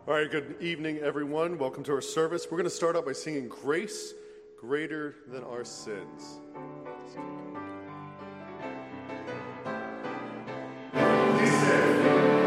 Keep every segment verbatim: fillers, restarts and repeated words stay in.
All right, good evening, everyone. Welcome to our service. We're going to start out by singing Grace Greater Than Our Sins. Please stand.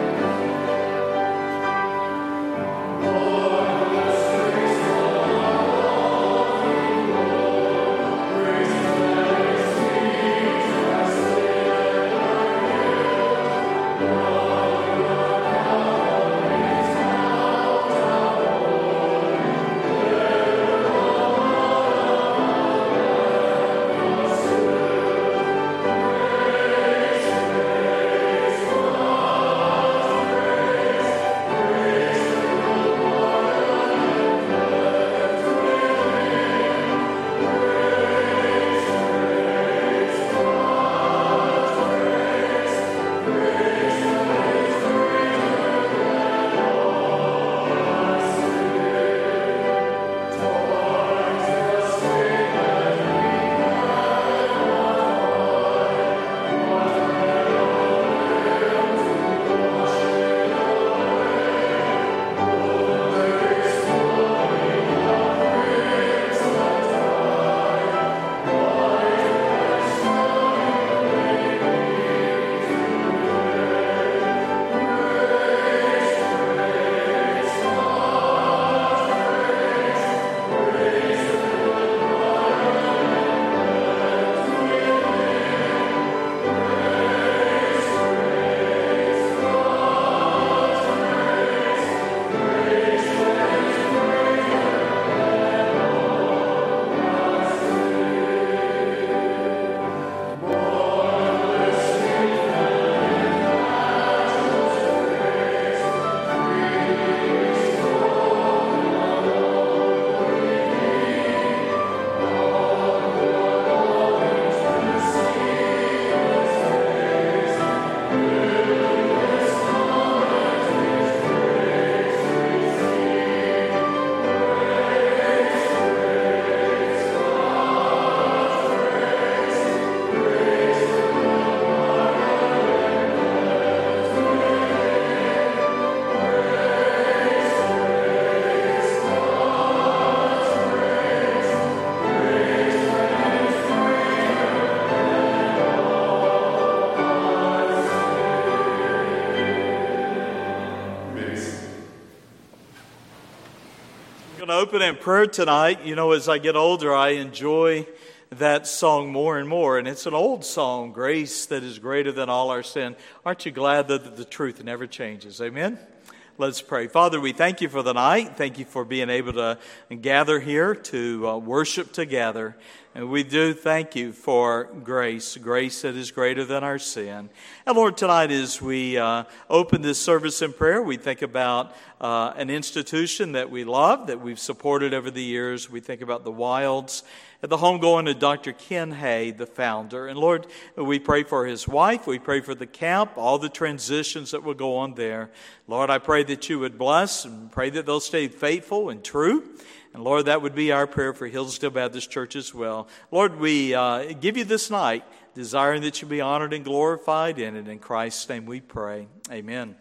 Open in prayer tonight. You know, as I get older, I enjoy that song more and more. And it's an old song, Grace That Is Greater Than All Our Sin. Aren't you glad that the truth never changes? Amen? Let's pray. Father, we thank you for the night. Thank you for being able to gather here to uh, worship together. And we do thank you for grace, grace that is greater than our sin. And Lord, tonight as we uh, open this service in prayer, we think about uh, an institution that we love, that we've supported over the years. We think about the Wilds at the homegoing of Doctor Ken Hay, the founder. And Lord, we pray for his wife. We pray for the camp, all the transitions that will go on there. Lord, I pray that you would bless and pray that they'll stay faithful and true. And Lord, that would be our prayer for Hillsdale Baptist Church as well. Lord, we uh, give you this night, desiring that you be honored and glorified in it. In Christ's name we pray. Amen.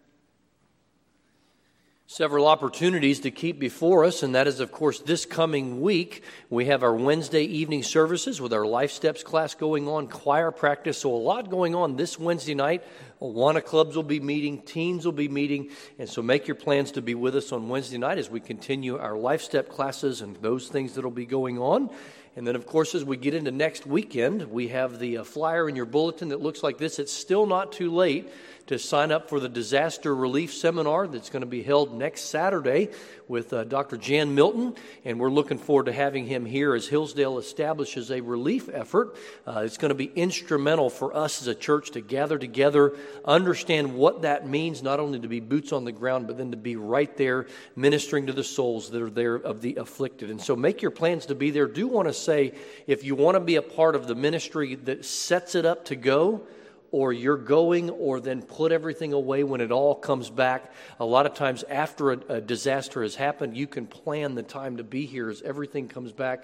Several opportunities to keep before us, and that is, of course, this coming week. We have our Wednesday evening services with our Life Steps class going on, choir practice, so a lot going on this Wednesday night. Awana clubs will be meeting, teens will be meeting, and so make your plans to be with us on Wednesday night as we continue our Life Step classes and those things that will be going on. And then, of course, as we get into next weekend, we have the uh, flyer in your bulletin that looks like this. It's still not too late to sign up for the Disaster Relief Seminar that's going to be held next Saturday with uh, Doctor Jan Milton, and we're looking forward to having him here as Hillsdale establishes a relief effort. Uh, it's going to be instrumental for us as a church to gather together, understand what that means, not only to be boots on the ground, but then to be right there ministering to the souls that are there of the afflicted. And so make your plans to be there. Do want to say, if you want to be a part of the ministry that sets it up to go, or you're going, or then put everything away when it all comes back. A lot of times after a, a disaster has happened, you can plan the time to be here as everything comes back.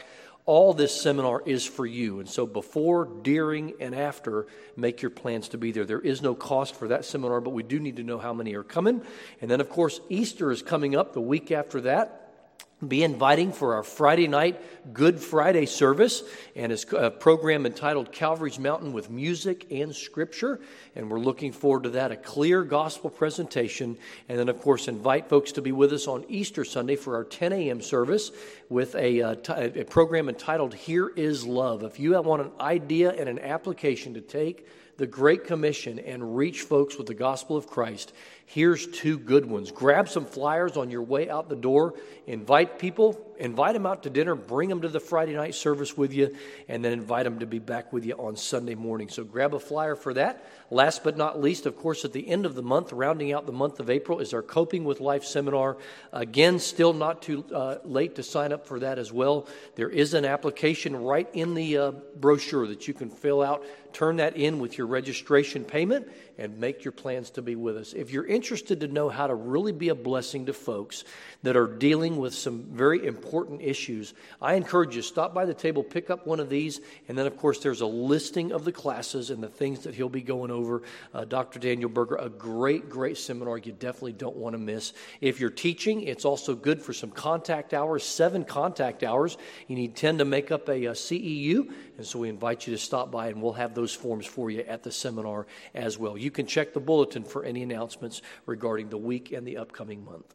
all this seminar is for you. And so before, during, and after, make your plans to be there. There is no cost for that seminar, but we do need to know how many are coming. And then, of course, Easter is coming up the week after that. Be inviting for our Friday night Good Friday service, and it's a program entitled Calvary's Mountain with music and scripture, and we're looking forward to that, a clear gospel presentation. And then, of course, invite folks to be with us on Easter Sunday for our ten a.m. service with a, uh, t- a program entitled Here is Love. If you want an idea and an application to take the Great Commission and reach folks with the gospel of Christ, here's two good ones. Grab some flyers on your way out the door. Invite people. Invite them out to dinner. Bring them to the Friday night service with you. And then invite them to be back with you on Sunday morning. So grab a flyer for that. Last but not least, of course, at the end of the month, rounding out the month of April, is our Coping with Life seminar. Again, still not too uh, late to sign up for that as well. There is an application right in the uh, brochure that you can fill out. Turn that in with your registration payment and make your plans to be with us. If you're interested to know how to really be a blessing to folks that are dealing with some very important issues, I encourage you to stop by the table, pick up one of these, and then, of course, there's a listing of the classes and the things that he'll be going over. Uh, Doctor Daniel Berger, a great, great seminar you definitely don't want to miss. If you're teaching, it's also good for some contact hours, seven contact hours. You need ten to make up a, a C E U, and so we invite you to stop by, and we'll have those forms for you at the seminar as well. You can check the bulletin for any announcements regarding the week and the upcoming month.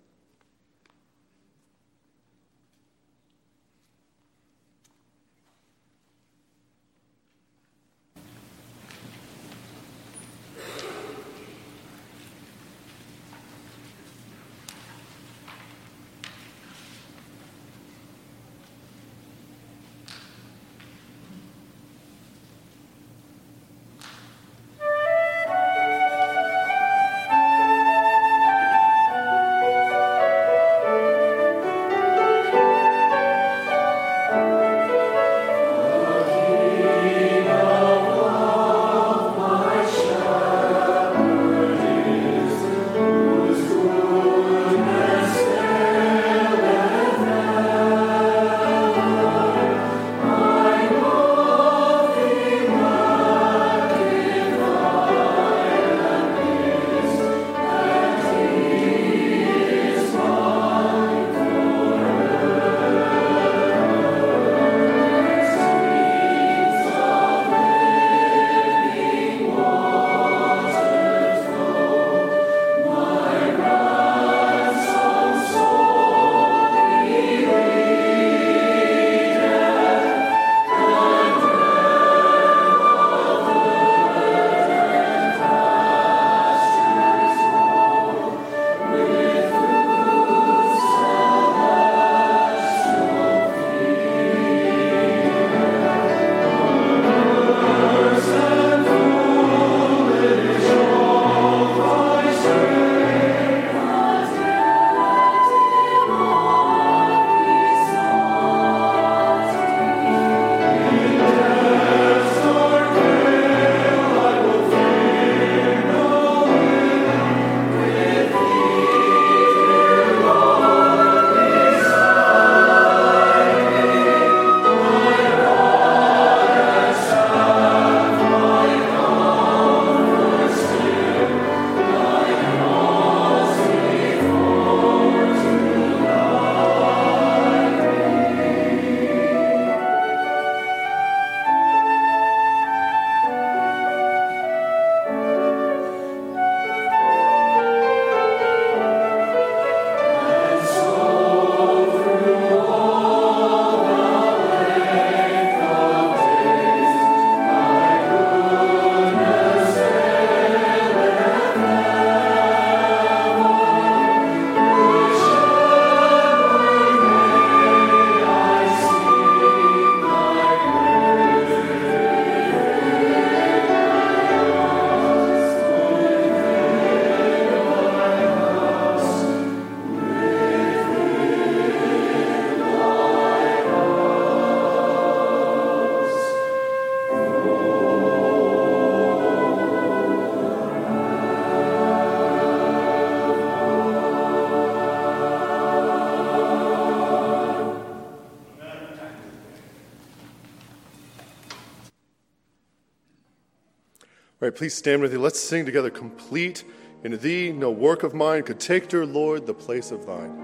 All right, please stand with me. Let's sing together, complete in thee, no work of mine could take, dear Lord, the place of thine.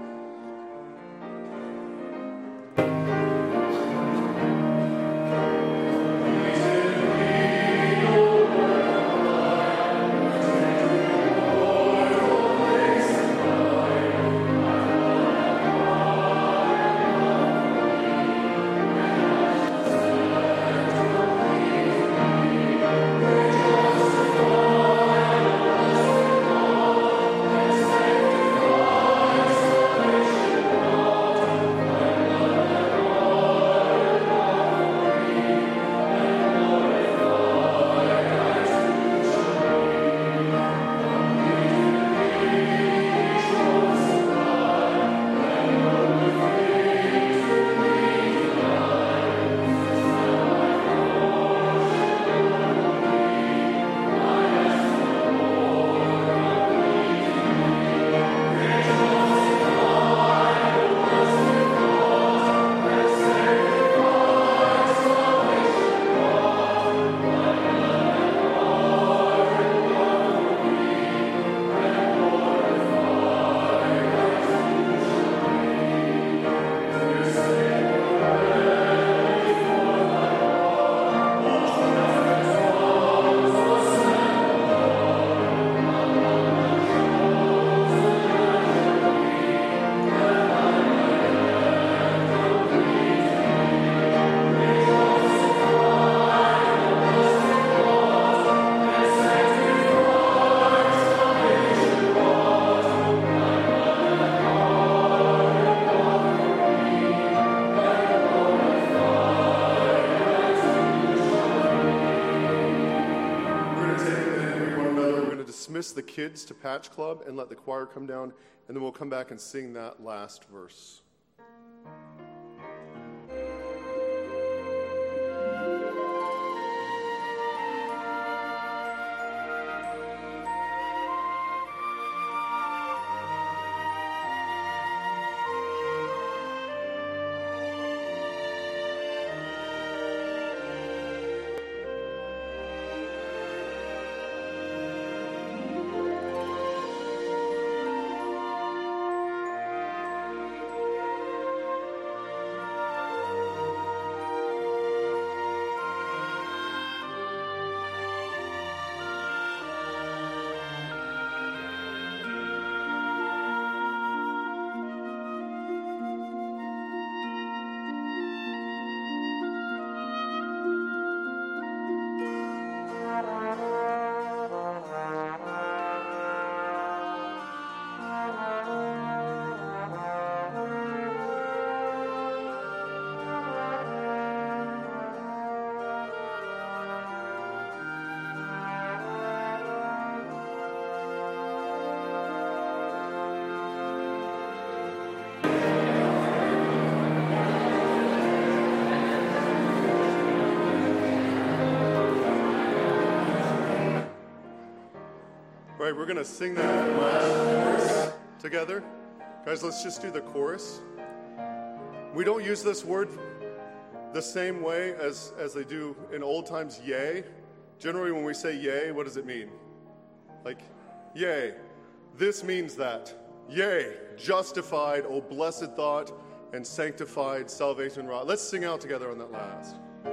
The kids to Patch Club and let the choir come down, and then we'll come back and sing that last verse. All right, we're going to sing that last chorus together. Guys, let's just do the chorus. We don't use this word the same way as, as they do in old times, yea. Generally, when we say yea, what does it mean? Like, yea. This means that. Yea, justified, oh blessed thought, and sanctified, salvation wrought. Let's sing out together on that last.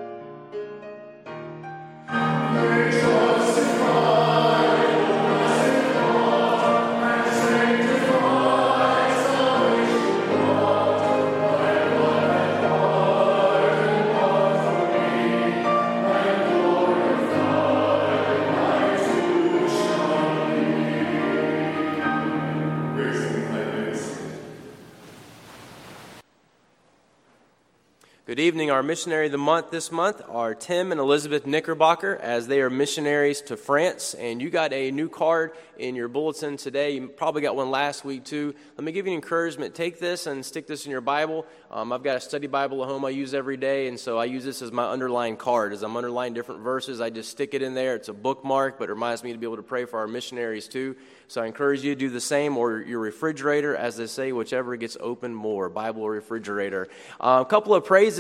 Good evening. Our missionary of the month this month are Tim and Elizabeth Knickerbocker, as they are missionaries to France. And you got a new card in your bulletin today. You probably got one last week too. Let me give you an encouragement. Take this and stick this in your Bible. Um, I've got a study Bible at home I use every day, and so I use this as my underline card. As I'm underlining different verses, I just stick it in there. It's a bookmark, but it reminds me to be able to pray for our missionaries too. So I encourage you to do the same, or your refrigerator, as they say, whichever gets open more, Bible or refrigerator. Uh, a couple of praises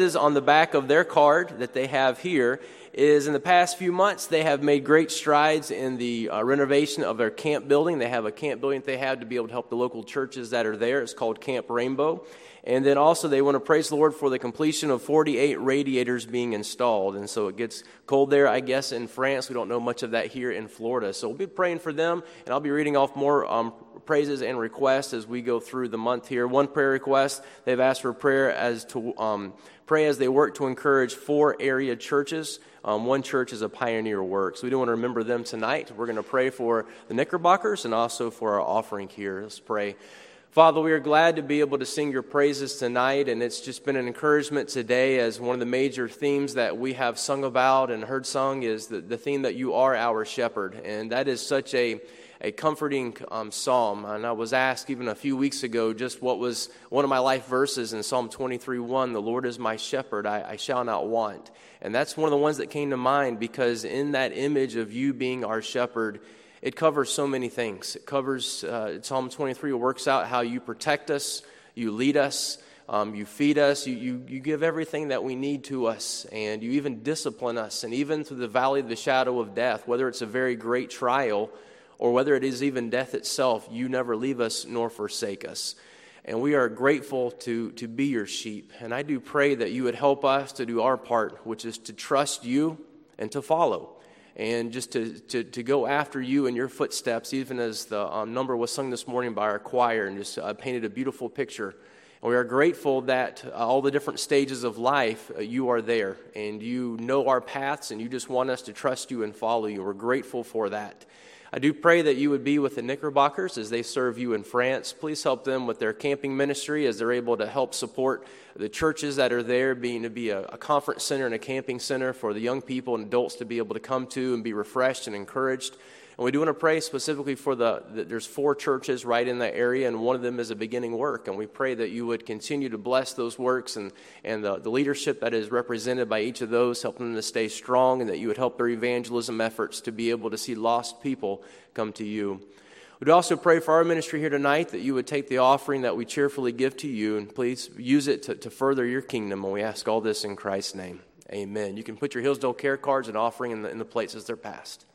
praises on the back of their card that they have here is in the past few months, they have made great strides in the uh, renovation of their camp building. They have a camp building that they have to be able to help the local churches that are there. It's called Camp Rainbow. And then also they want to praise the Lord for the completion of forty-eight radiators being installed. And so it gets cold there, I guess, in France. We don't know much of that here in Florida. So we'll be praying for them, and I'll be reading off more um, praises and requests as we go through the month here. One prayer request, they've asked for prayer as to um, pray as they work to encourage four area churches. Um, one church is a pioneer work. So we do want to remember them tonight. We're going to pray for the Knickerbockers and also for our offering here. Let's pray. Father, we are glad to be able to sing your praises tonight, and it's just been an encouragement today as one of the major themes that we have sung about and heard sung is the, the theme that you are our shepherd, and that is such a a comforting um, psalm. And I was asked even a few weeks ago just what was one of my life verses in Psalm twenty-three one, the Lord is my shepherd, I, I shall not want. And that's one of the ones that came to mind because in that image of you being our shepherd, it covers so many things. It covers, uh, Psalm twenty-three works out how you protect us, you lead us, um, you feed us, you, you, you give everything that we need to us, and you even discipline us. And even through the valley of the shadow of death, whether it's a very great trial or whether it is even death itself, you never leave us nor forsake us. And we are grateful to, to be your sheep. And I do pray that you would help us to do our part, which is to trust you and to follow. And just to, to, to go after you and your footsteps, even as the um, number was sung this morning by our choir and just uh, painted a beautiful picture. And we are grateful that uh, all the different stages of life, uh, you are there. And you know our paths, and you just want us to trust you and follow you. We're grateful for that. I do pray that you would be with the Knickerbockers as they serve you in France. Please help them with their camping ministry as they're able to help support the churches that are there, being to be a, a conference center and a camping center for the young people and adults to be able to come to and be refreshed and encouraged. And we do want to pray specifically for the, the, there's four churches right in that area, and one of them is a beginning work. And we pray that you would continue to bless those works and, and the, the leadership that is represented by each of those, help them to stay strong, and that you would help their evangelism efforts to be able to see lost people come to you. We'd also pray for our ministry here tonight that you would take the offering that we cheerfully give to you, and please use it to, to further your kingdom. And we ask all this in Christ's name. Amen. You can put your Hillsdale Care cards and offering in the, in the plates as they're passed.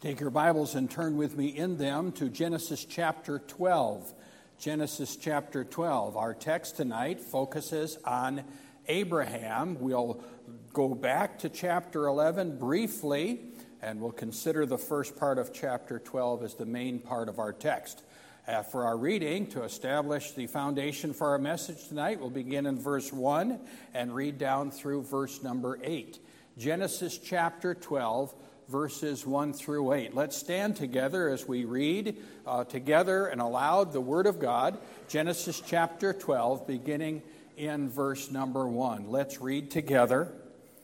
Take your Bibles and turn with me in them to Genesis chapter twelve. Genesis chapter twelve. Our text tonight focuses on Abraham. We'll go back to chapter eleven briefly, and we'll consider the first part of chapter twelve as the main part of our text. Uh, for our reading, to establish the foundation for our message tonight, we'll begin in verse one and read down through verse number eight. Genesis chapter twelve, verses one through eight. Let's stand together as we read uh, together and aloud the Word of God. Genesis chapter twelve, beginning in verse number one. Let's read together.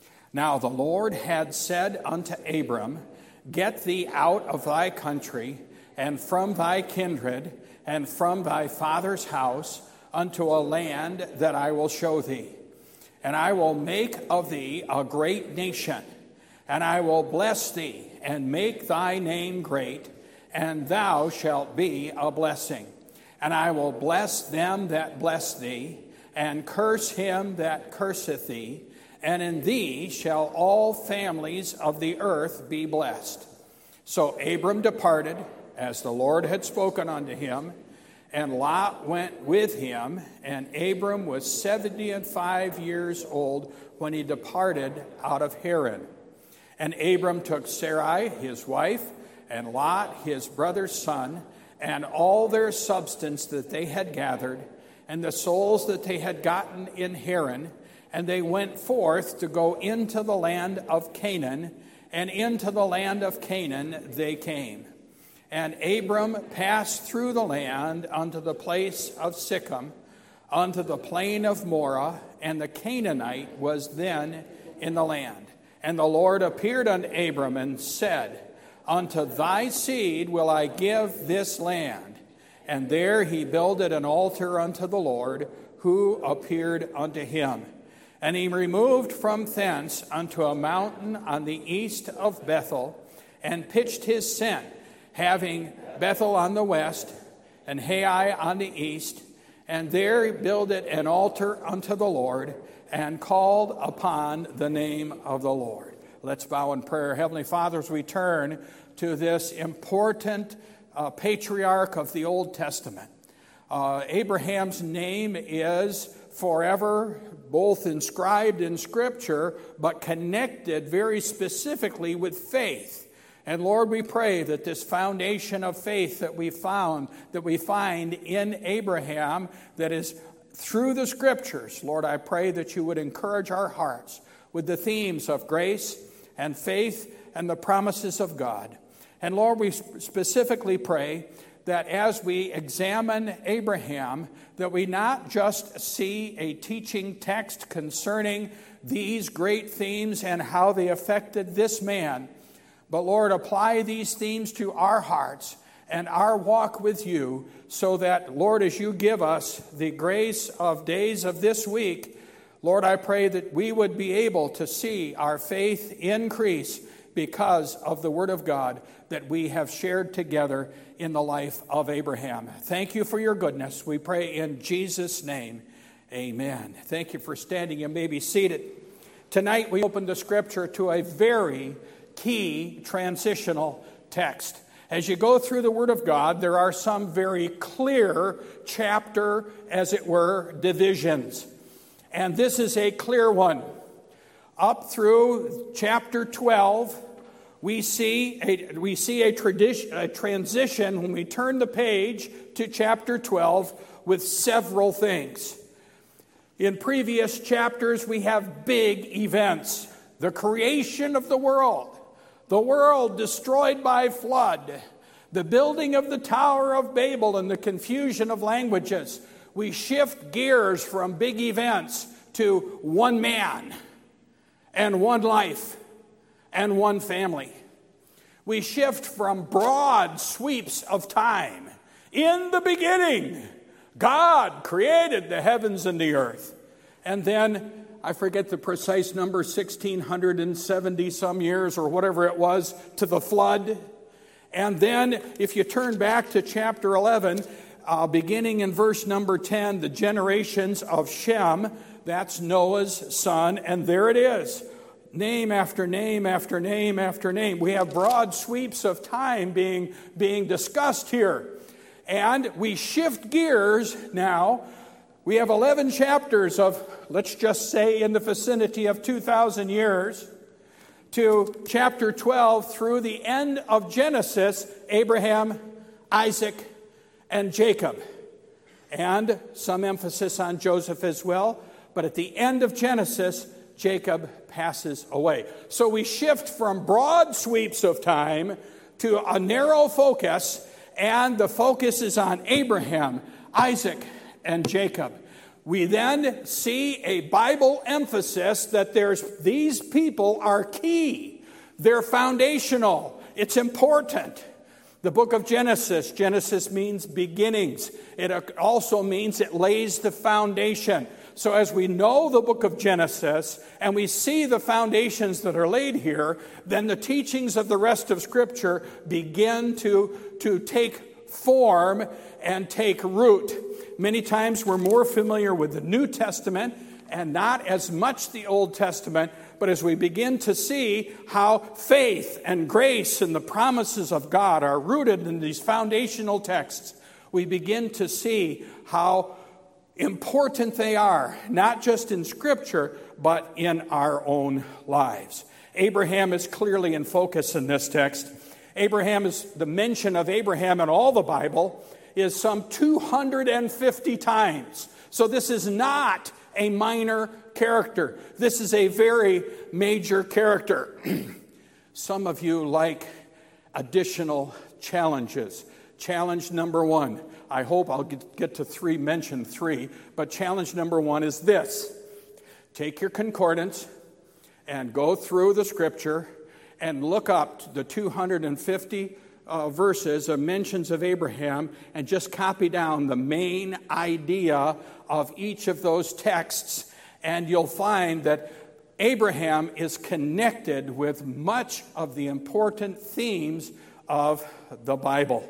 Now the Lord had said unto Abram, Get thee out of thy country, and from thy kindred, and from thy father's house, unto a land that I will show thee. And I will make of thee a great nation, and I will bless thee, and make thy name great, and thou shalt be a blessing. And I will bless them that bless thee, and curse him that curseth thee, and in thee shall all families of the earth be blessed. So Abram departed, as the Lord had spoken unto him, and Lot went with him, and Abram was seventy and five years old when he departed out of Haran. And Abram took Sarai, his wife, and Lot, his brother's son, and all their substance that they had gathered, and the souls that they had gotten in Haran, and they went forth to go into the land of Canaan, and into the land of Canaan they came. And Abram passed through the land unto the place of Sichem, unto the plain of Moreh, and the Canaanite was then in the land. And the Lord appeared unto Abram and said, Unto thy seed will I give this land. And there he builded an altar unto the Lord, who appeared unto him. And he removed from thence unto a mountain on the east of Bethel, and pitched his tent, having Bethel on the west, and Hai on the east. And there he builded an altar unto the Lord, and called upon the name of the Lord. Let's bow in prayer. Heavenly Father, as we turn to this important uh, patriarch of the Old Testament, uh, Abraham's name is forever both inscribed in Scripture, but connected very specifically with faith. And Lord, we pray that this foundation of faith that we found, that we find in Abraham, that is through the Scriptures, Lord, I pray that you would encourage our hearts with the themes of grace and faith and the promises of God. And Lord, we specifically pray that as we examine Abraham, that we not just see a teaching text concerning these great themes and how they affected this man, but Lord, apply these themes to our hearts and our walk with you, so that, Lord, as you give us the grace of days of this week, Lord, I pray that we would be able to see our faith increase because of the Word of God that we have shared together in the life of Abraham. Thank you for your goodness. We pray in Jesus' name, amen. Thank you for standing. You may be seated. Tonight we open the Scripture to a very key transitional text. As you go through the Word of God, there are some very clear chapter, as it were, divisions. And this is a clear one. Up through chapter twelve, we see a, we see a, tradition, a transition when we turn the page to chapter twelve with several things. In previous chapters, we have big events. The creation of the world. The world destroyed by flood, the building of the Tower of Babel and the confusion of languages. We shift gears from big events to one man and one life and one family. We shift from broad sweeps of time. In the beginning, God created the heavens and the earth. And then I forget the precise number, sixteen seventy some years or whatever it was, to the flood. And then if you turn back to chapter eleven, uh, beginning in verse number ten, the generations of Shem, that's Noah's son, and there it is. name after name after name after name. We have broad sweeps of time being, being discussed here. And we shift gears now. We have eleven chapters of, let's just say, in the vicinity of two thousand years, to chapter twelve through the end of Genesis, Abraham, Isaac, and Jacob. And some emphasis on Joseph as well. But at the end of Genesis, Jacob passes away. So we shift from broad sweeps of time to a narrow focus, and the focus is on Abraham, Isaac, and Jacob. We then see a Bible emphasis that there's these people are key. They're foundational. It's important. The book of Genesis, Genesis means beginnings. It also means it lays the foundation. So as we know the book of Genesis and we see the foundations that are laid here, then the teachings of the rest of Scripture begin to, to take form and take root. Many times we're more familiar with the New Testament and not as much the Old Testament, but as we begin to see how faith and grace and the promises of God are rooted in these foundational texts, we begin to see how important they are, not just in Scripture, but in our own lives. Abraham is clearly in focus in this text. Abraham is, the mention of Abraham in all the Bible is some two hundred fifty times. So this is not a minor character. This is a very major character. Some of you like additional challenges. Challenge number one. I hope I'll get, get to three, mention three, but challenge number one is this. Take your concordance and go through the Scripture and look up the two hundred fifty uh, verses of mentions of Abraham and just copy down the main idea of each of those texts, and you'll find that Abraham is connected with much of the important themes of the Bible.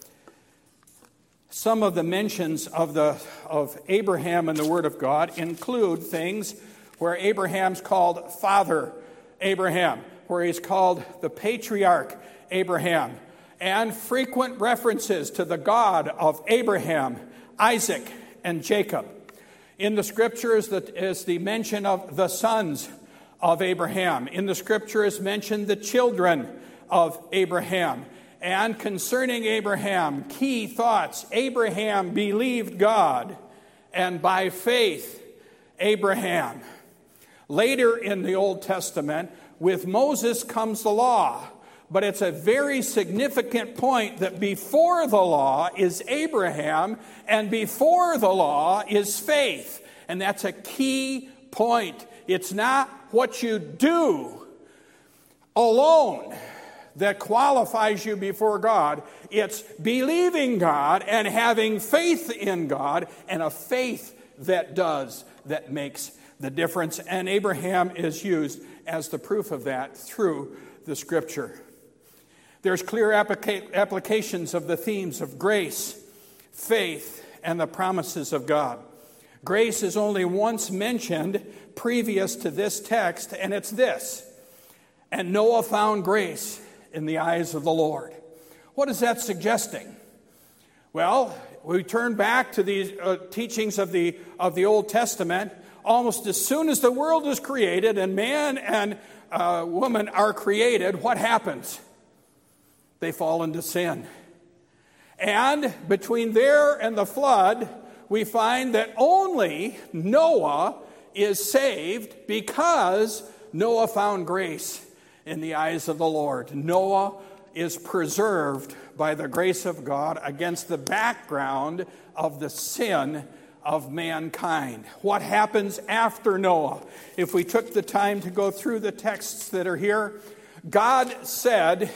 Some of the mentions of the of Abraham in the Word of God include things where Abraham's called Father Abraham, where he's called the patriarch Abraham, and frequent references to the God of Abraham, Isaac, and Jacob. In the Scriptures is the mention of the sons of Abraham. In the Scripture is mentioned the children of Abraham. And concerning Abraham, key thoughts. Abraham believed God, and by faith, Abraham. Later in the Old Testament, with Moses comes the law. But it's a very significant point that before the law is Abraham, and before the law is faith. And that's a key point. It's not what you do alone that qualifies you before God. It's believing God and having faith in God, and a faith that does, that makes the difference. And Abraham is used as the proof of that through the Scripture. There's clear applica- applications of the themes of grace, faith, and the promises of God. Grace is only once mentioned previous to this text, and it's this: and Noah found grace in the eyes of the Lord. What is that suggesting? Well, we turn back to the uh, teachings of the of the Old Testament. Almost as soon as the world is created and man and uh, woman are created, what happens? They fall into sin. And between there and the flood, we find that only Noah is saved because Noah found grace in the eyes of the Lord. Noah is preserved by the grace of God against the background of the sin of mankind. What happens after Noah? If we took the time to go through the texts that are here, God said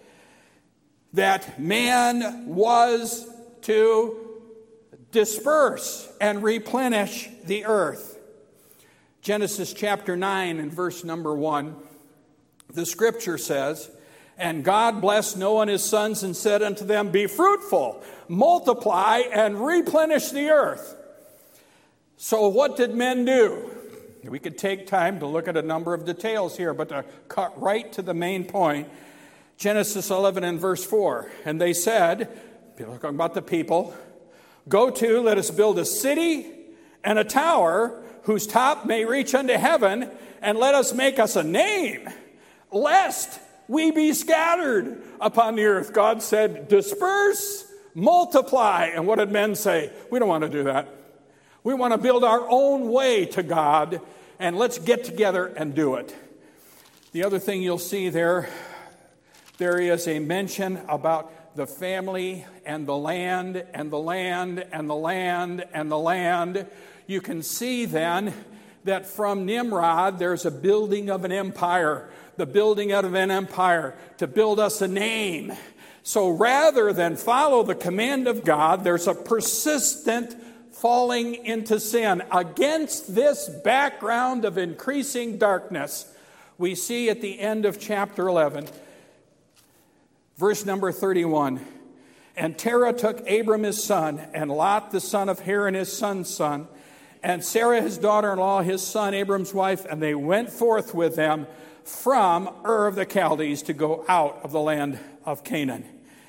that man was to disperse and replenish the earth. Genesis chapter nine and verse number one, the Scripture says, and God blessed Noah and his sons and said unto them, be fruitful, multiply, and replenish the earth. So what did men do? We could take time to look at a number of details here, but to cut right to the main point, Genesis eleven and verse four. And they said, talking about the people, "Go to, let us build a city and a tower whose top may reach unto heaven, and let us make us a name, lest we be scattered upon the earth." God said, disperse, multiply. And what did men say? We don't want to do that. We want to build our own way to God, and let's get together and do it. The other thing you'll see there, there is a mention about the family and the land and the land and the land and the land. You can see then that from Nimrod, there's a building of an empire, the building out of an empire to build us a name. So rather than follow the command of God, there's a persistent falling into sin. Against this background of increasing darkness, we see at the end of chapter eleven, verse number thirty-one, "And Terah took Abram his son, and Lot the son of Haran his son's son, and Sarah his daughter-in-law, his son Abram's wife, and they went forth with them from Ur of the Chaldees to go out of the land of Canaan."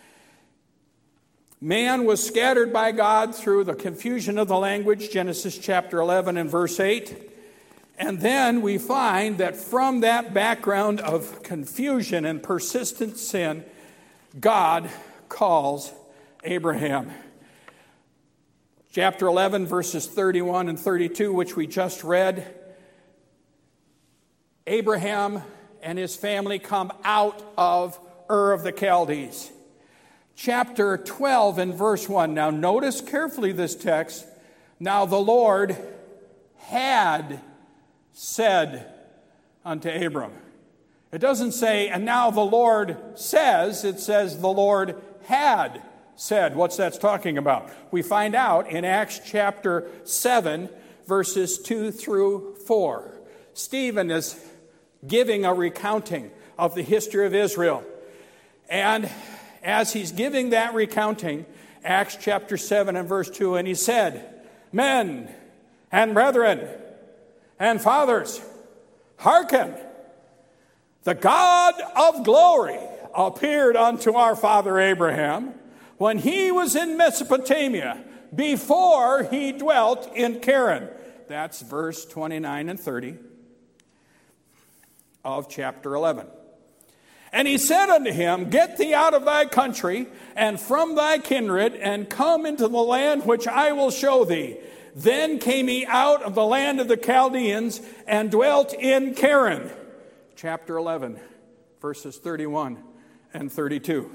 Man was scattered by God through the confusion of the language, Genesis chapter eleven and verse eight. And then we find that from that background of confusion and persistent sin, God calls Abraham. Chapter eleven, verses thirty-one and thirty-two, which we just read, Abraham and his family come out of Ur of the Chaldees. Chapter twelve and verse one. Now notice carefully this text. "Now the Lord had said unto Abram." It doesn't say, "and now the Lord says." It says, "the Lord had said." What's that talking about? We find out in Acts chapter seven, verses two through four. Stephen is giving a recounting of the history of Israel. And as he's giving that recounting, Acts chapter seven and verse two, and he said, "Men and brethren and fathers, hearken. The God of glory appeared unto our father Abraham when he was in Mesopotamia, before he dwelt in Charan." That's verse twenty-nine and thirty of chapter eleven. "And he said unto him, Get thee out of thy country and from thy kindred, and come into the land which I will show thee. Then came he out of the land of the Chaldeans and dwelt in Charan." Chapter eleven, verses thirty-one and thirty-two.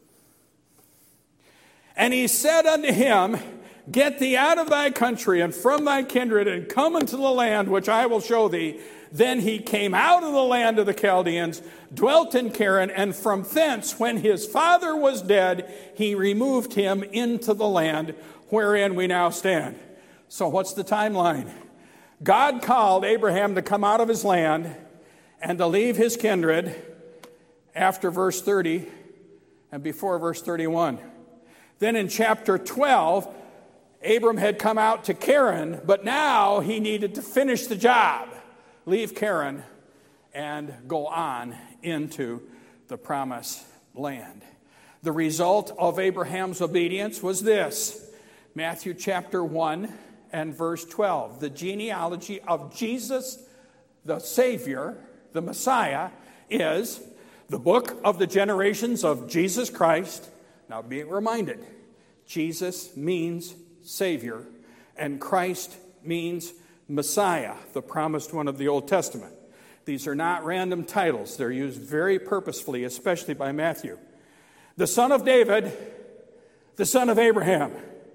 "And he said unto him, Get thee out of thy country and from thy kindred, and come into the land which I will show thee. Then he came out of the land of the Chaldeans, dwelt in Charan, and from thence, when his father was dead, he removed him into the land wherein we now stand." So what's the timeline? God called Abraham to come out of his land and to leave his kindred after verse thirty and before verse thirty-one. Then in chapter twelve, Abram had come out to Charan, but now he needed to finish the job, leave Charan, and go on into the promised land. The result of Abraham's obedience was this: Matthew chapter one and verse twelve. The genealogy of Jesus, the Savior, the Messiah, is the book of the generations of Jesus Christ. Now be reminded, Jesus means Savior, and Christ means Messiah, the promised one of the Old Testament. These are not random titles. They're used very purposefully, especially by Matthew. The son of David, the son of Abraham.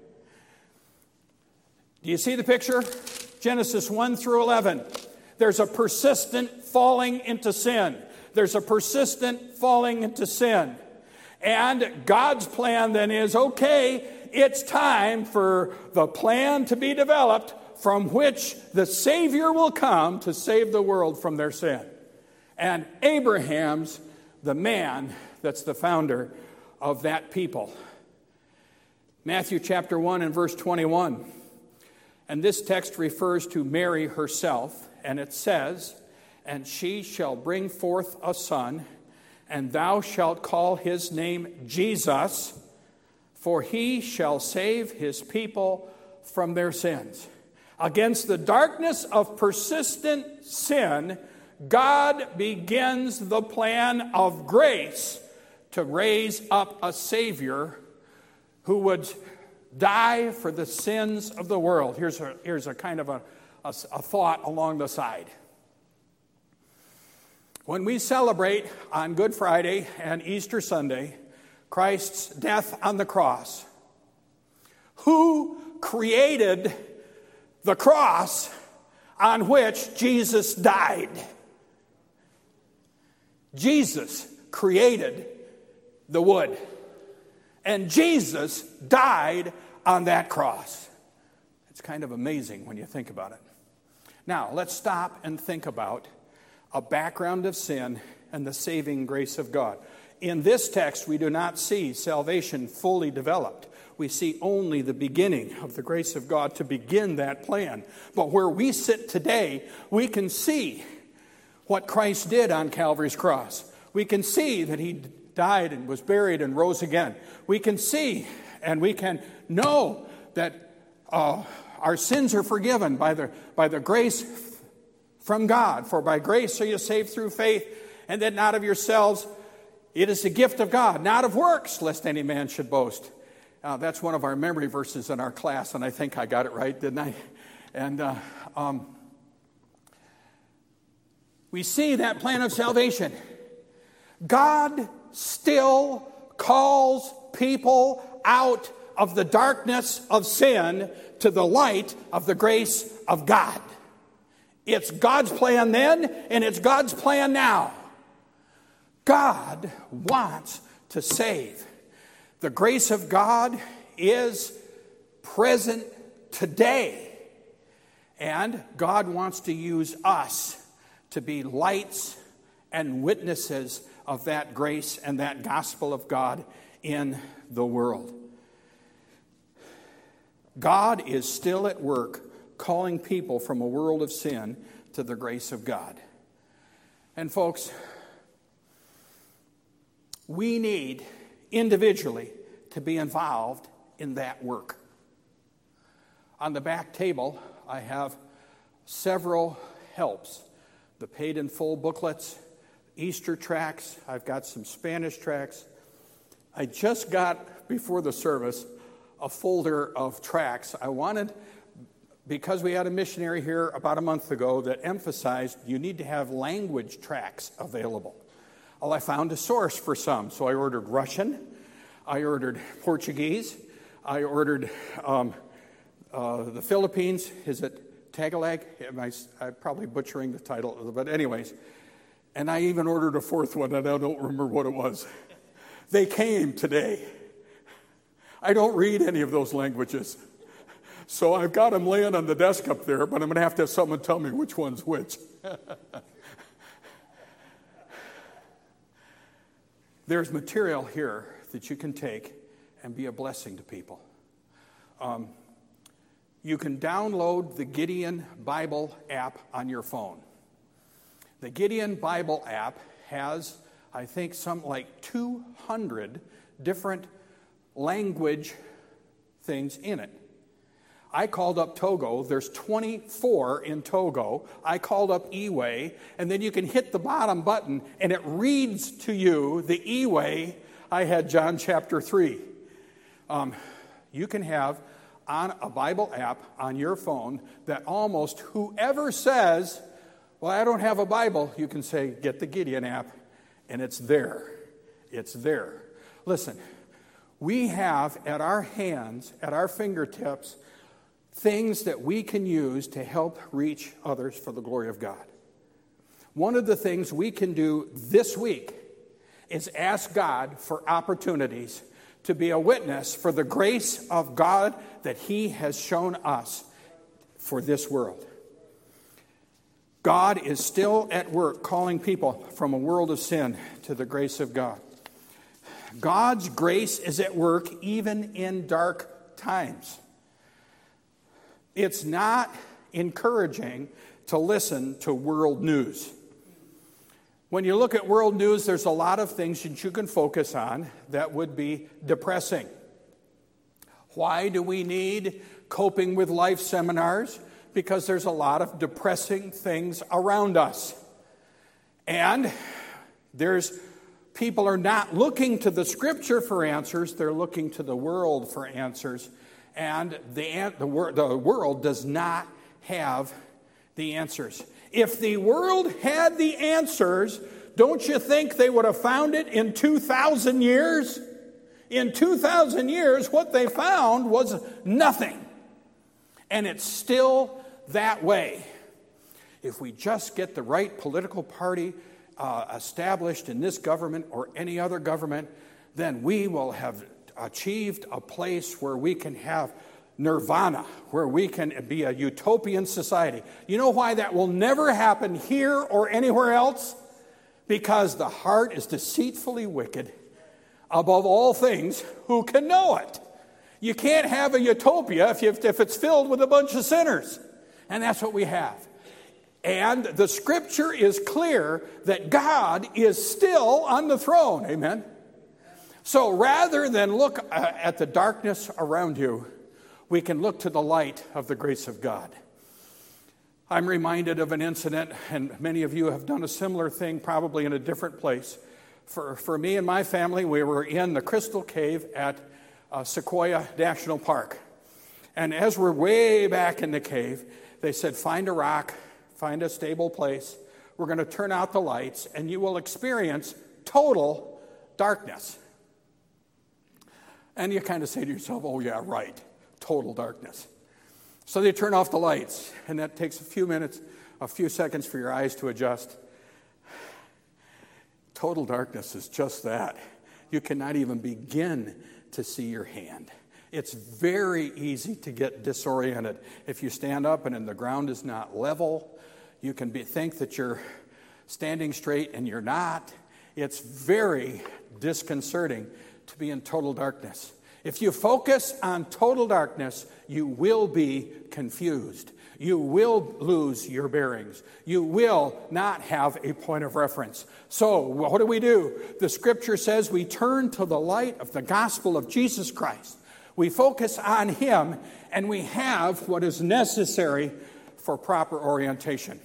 Do you see the picture? Genesis one through eleven. There's a persistent falling into sin. There's a persistent falling into sin. And God's plan then is, okay, it's time for the plan to be developed from which the Savior will come to save the world from their sin. And Abraham's the man that's the founder of that people. Matthew chapter one and verse twenty-one. And this text refers to Mary herself and it says, "And she shall bring forth a son, and thou shalt call his name Jesus, for he shall save his people from their sins." Against the darkness of persistent sin, God begins the plan of grace to raise up a Savior who would die for the sins of the world. Here's a, here's a kind of a, a, a thought along the side. When we celebrate on Good Friday and Easter Sunday Christ's death on the cross, who created the cross on which Jesus died? Jesus created the wood, and Jesus died on that cross. It's kind of amazing when you think about it. Now, let's stop and think about a background of sin and the saving grace of God. In this text, we do not see salvation fully developed. We see only the beginning of the grace of God to begin that plan. But where we sit today, we can see what Christ did on Calvary's cross. We can see that he died and was buried and rose again. We can see and we can know that uh, our sins are forgiven by the, by the grace from God. For by grace are you saved through faith, and that not of yourselves. It is the gift of God, not of works, lest any man should boast. Uh, that's one of our memory verses in our class, and I think I got it right, didn't I? And uh, um, we see that plan of salvation. God still calls people out of the darkness of sin to the light of the grace of God. It's God's plan then, and it's God's plan now. God wants to save. The grace of God is present today, and God wants to use us to be lights and witnesses of that grace and that gospel of God in the world. God is still at work calling people from a world of sin to the grace of God. And folks, we need individually to be involved in that work. On the back table, I have several helps. The paid in full booklets, Easter tracts. I've got some Spanish tracts. I just got, before the service, a folder of tracts. I wanted, because we had a missionary here about a month ago that emphasized you need to have language tracts available. Well, I found a source for some, so I ordered Russian, I ordered Portuguese, I ordered um, uh, the Philippines. Is it Tagalog? Am I, I'm probably butchering the title, but anyways. And I even ordered a fourth one, and I don't remember what it was. They came today. I don't read any of those languages. So I've got them laying on the desk up there, but I'm going to have to have someone tell me which one's which. There's material here that you can take and be a blessing to people. Um, you can download the Gideon Bible app on your phone. The Gideon Bible app has, I think, something like two hundred different language things in it. I called up Togo. There's twenty-four in Togo. I called up Ewe, and then you can hit the bottom button, and it reads to you the Ewe. I had John chapter three. Um, you can have on a Bible app on your phone that almost whoever says, well, I don't have a Bible, you can say, get the Gideon app, and it's there. It's there. Listen, we have at our hands, at our fingertips, things that we can use to help reach others for the glory of God. One of the things we can do this week is ask God for opportunities to be a witness for the grace of God that He has shown us for this world. God is still at work calling people from a world of sin to the grace of God. God's grace is at work even in dark times. It's not encouraging to listen to world news. When you look at world news, there's a lot of things that you can focus on that would be depressing. Why do we need coping with life seminars? Because there's a lot of depressing things around us. And there's people are not looking to the Scripture for answers, they're looking to the world for answers. And the, the, the world does not have the answers. If the world had the answers, don't you think they would have found it in two thousand years? In two thousand years, what they found was nothing. And it's still that way. If we just get the right political party uh, established in this government or any other government, then we will have achieved a place where we can have nirvana, where we can be a utopian society. You know why that will never happen here or anywhere else? Because the heart is deceitfully wicked. Above all things, who can know it? You can't have a utopia if, you, if it's filled with a bunch of sinners. And that's what we have. And the Scripture is clear that God is still on the throne. Amen? So rather than look at the darkness around you, we can look to the light of the grace of God. I'm reminded of an incident, and many of you have done a similar thing, probably in a different place. For, for me and my family, we were in the Crystal Cave at uh, Sequoia National Park. And as we're way back in the cave, they said, find a rock, find a stable place. We're going to turn out the lights, and you will experience total darkness. And you kind of say to yourself, oh, yeah, right, total darkness. So they turn off the lights, and that takes a few minutes, a few seconds for your eyes to adjust. Total darkness is just that. You cannot even begin to see your hand. It's very easy to get disoriented. If you stand up and the ground is not level, you can be, think that you're standing straight and you're not. It's very disconcerting to be in total darkness. If you focus on total darkness, you will be confused. You will lose your bearings. You will not have a point of reference. So, what do we do? The Scripture says we turn to the light of the gospel of Jesus Christ. We focus on Him, and we have what is necessary for proper orientation.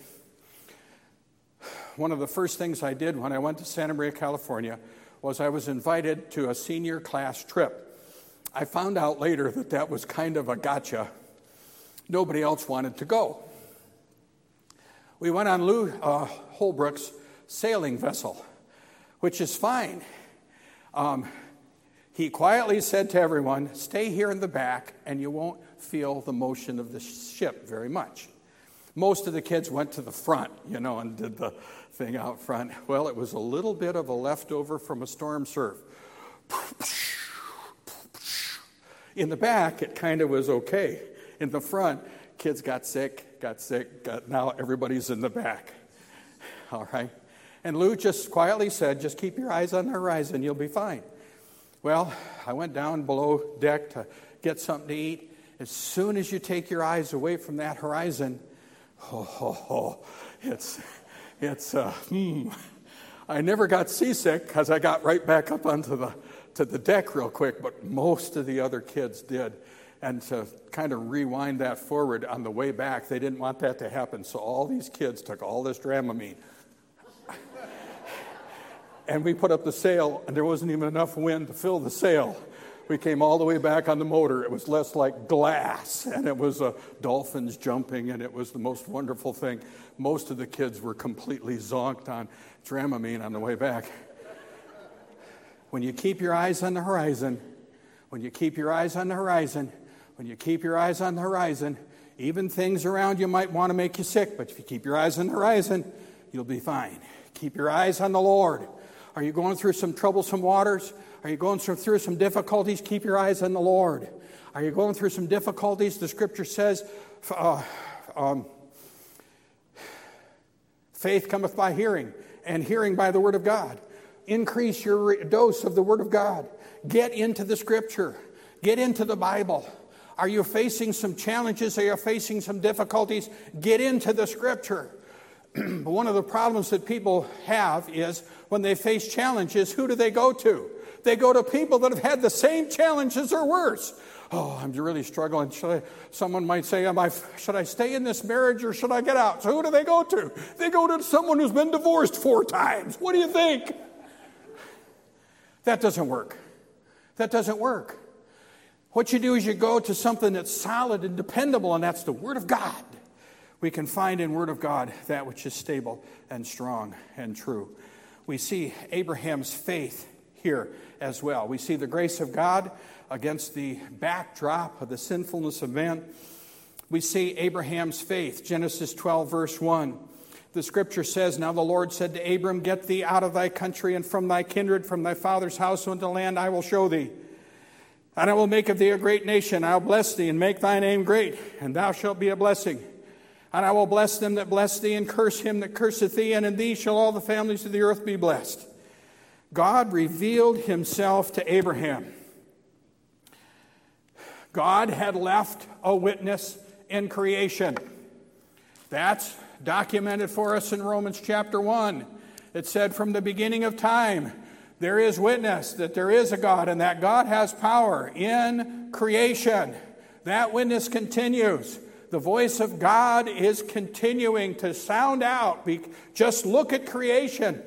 One of the first things I did when I went to Santa Maria, California, was I was invited to a senior class trip. I found out later that that was kind of a gotcha. Nobody else wanted to go. We went on Lou uh, Holbrook's sailing vessel, which is fine. Um, he quietly said to everyone, stay here in the back and you won't feel the motion of the ship very much. Most of the kids went to the front, you know, and did the thing out front. Well, it was a little bit of a leftover from a storm surf. In the back, it kind of was okay. In the front, kids got sick, got sick, got, now everybody's in the back. All right? And Lou just quietly said, just keep your eyes on the horizon, you'll be fine. Well, I went down below deck to get something to eat. As soon as you take your eyes away from that horizon, oh, oh, oh it's, it's, uh, hmm. I never got seasick because I got right back up onto the to the deck real quick, but most of the other kids did. And to kind of rewind that forward on the way back, they didn't want that to happen. So all these kids took all this Dramamine. And we put up the sail, and there wasn't even enough wind to fill the sail. We came all the way back on the motor. It was less like glass, and it was uh, dolphins jumping, and it was the most wonderful thing. Most of the kids were completely zonked on Dramamine on the way back. When you keep your eyes on the horizon, when you keep your eyes on the horizon, when you keep your eyes on the horizon, even things around you might want to make you sick, but if you keep your eyes on the horizon, you'll be fine. Keep your eyes on the Lord. Are you going through some troublesome waters? Are you going through some difficulties? Keep your eyes on the Lord. Are you going through some difficulties? The Scripture says, uh, um, faith cometh by hearing, and hearing by the Word of God. Increase your dose of the Word of God. Get into the Scripture. Get into the Bible. Are you facing some challenges? Are you facing some difficulties? Get into the Scripture. But one of the problems that people have is when they face challenges, who do they go to? They go to people that have had the same challenges or worse. Oh, I'm really struggling. Should I, someone might say, Am I, should I stay in this marriage or should I get out? So who do they go to? They go to someone who's been divorced four times. What do you think? That doesn't work. That doesn't work. What you do is you go to something that's solid and dependable, and that's the Word of God. We can find in Word of God that which is stable and strong and true. We see Abraham's faith here as well. We see the grace of God against the backdrop of the sinfulness of man. We see Abraham's faith. Genesis twelve, verse one. The Scripture says, Now the Lord said to Abram, Get thee out of thy country and from thy kindred, from thy father's house unto the land I will show thee. And I will make of thee a great nation. I will bless thee and make thy name great, and thou shalt be a blessing. And I will bless them that bless thee, and curse him that curseth thee, and in thee shall all the families of the earth be blessed. God revealed himself to Abraham. God had left a witness in creation. That's documented for us in Romans chapter one. It said from the beginning of time, there is witness that there is a God and that God has power in creation. That witness continues. The voice of God is continuing to sound out. Just look at creation.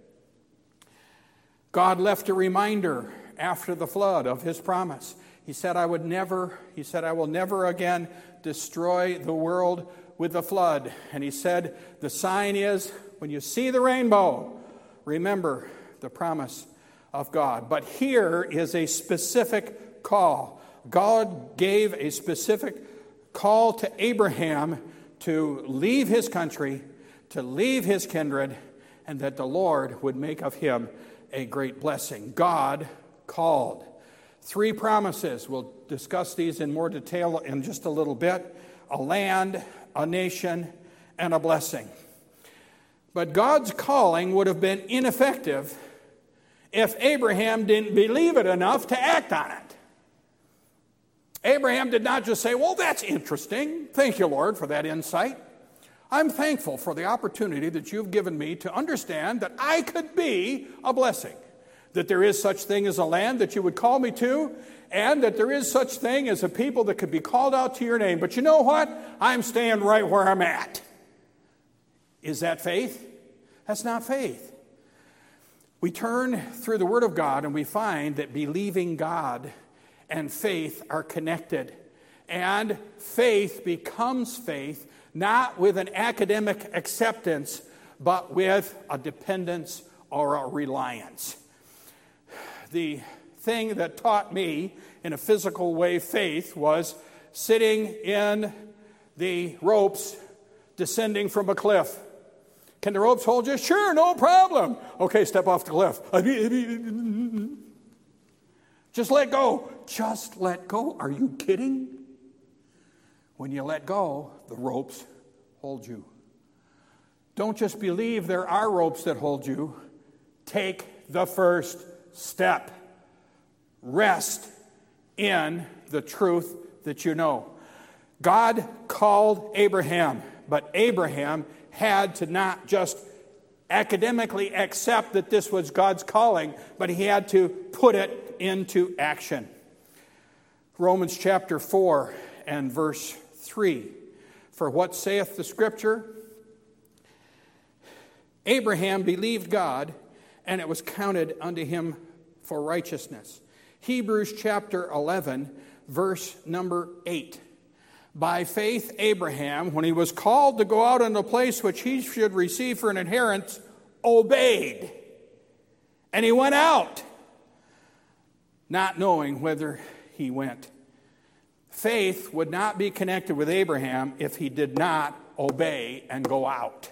God left a reminder after the flood of his promise. He said, I would never, he said, I will never again destroy the world with the flood. And he said, the sign is, when you see the rainbow, remember the promise of God. But here is a specific call. God gave a specific call to Abraham to leave his country, to leave his kindred, and that the Lord would make of him a great blessing. God called. Three promises. We'll discuss these in more detail in just a little bit. A land, a nation, and a blessing. But God's calling would have been ineffective if Abraham didn't believe it enough to act on it. Abraham did not just say, well, that's interesting. Thank you, Lord, for that insight. I'm thankful for the opportunity that you've given me to understand that I could be a blessing, that there is such thing as a land that you would call me to, and that there is such thing as a people that could be called out to your name. But you know what? I'm staying right where I'm at. Is that faith? That's not faith. We turn through the Word of God and we find that believing God and faith are connected. And faith becomes faith, not with an academic acceptance, but with a dependence or a reliance. The thing that taught me in a physical way faith was sitting in the ropes descending from a cliff. Can the ropes hold you? Sure, no problem. Okay, step off the cliff. Just let go. Just let go. Are you kidding? When you let go, the ropes hold you. Don't just believe there are ropes that hold you. Take the first step. Rest in the truth that you know. God called Abraham, but Abraham had to not just academically accept that this was God's calling, but he had to put it into action. Romans chapter four and verse three. For what saith the Scripture? Abraham believed God, and it was counted unto him for righteousness. Hebrews chapter eleven, verse number eight. By faith, Abraham, when he was called to go out into a place which he should receive for an inheritance, obeyed. And he went out, not knowing whither he went. Faith would not be connected with Abraham if he did not obey and go out.